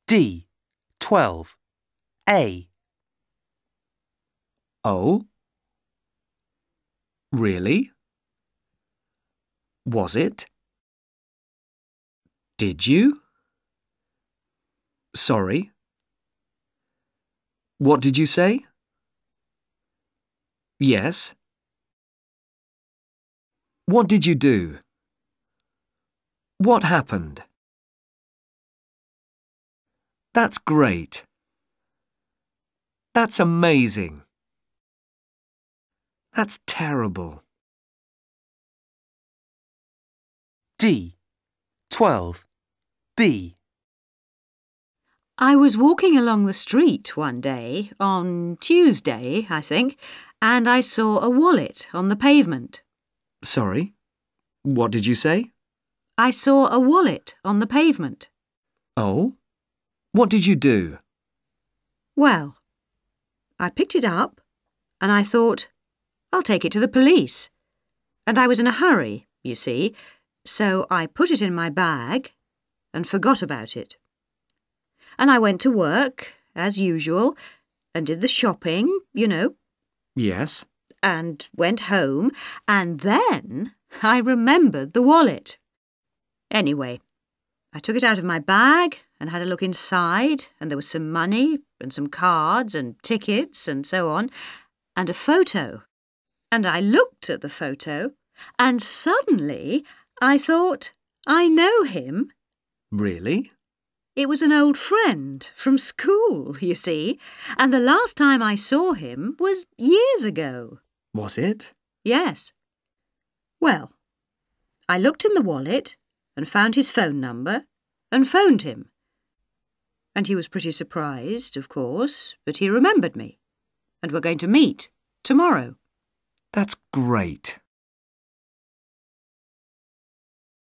D. 12. A. Oh? Really? Was it? Did you? Sorry. What did you say? Yes. What did you do? What happened? That's great. That's amazing. That's terrible. D. 12. B. I was walking along the street one day, on Tuesday, I think, and I saw a wallet on the pavement. Sorry? What did you say? I saw a wallet on the pavement. Oh? What did you do? Well, I picked it up and I thought, I'll take it to the police. And I was in a hurry, you see, so I put it in my bag and forgot about it. And I went to work, as usual, and did the shopping, you know. Yes. And went home, and then I remembered the wallet. Anyway, I took it out of my bag and had a look inside, and there was some money and some cards and tickets and so on, and a photo. And I looked at the photo, and suddenly I thought, I know him. Really? It was an old friend from school, you see, and the last time I saw him was years ago. Was it? Yes. Well, I looked in the wallet and found his phone number and phoned him. And he was pretty surprised, of course, but he remembered me. And we're going to meet tomorrow. That's great.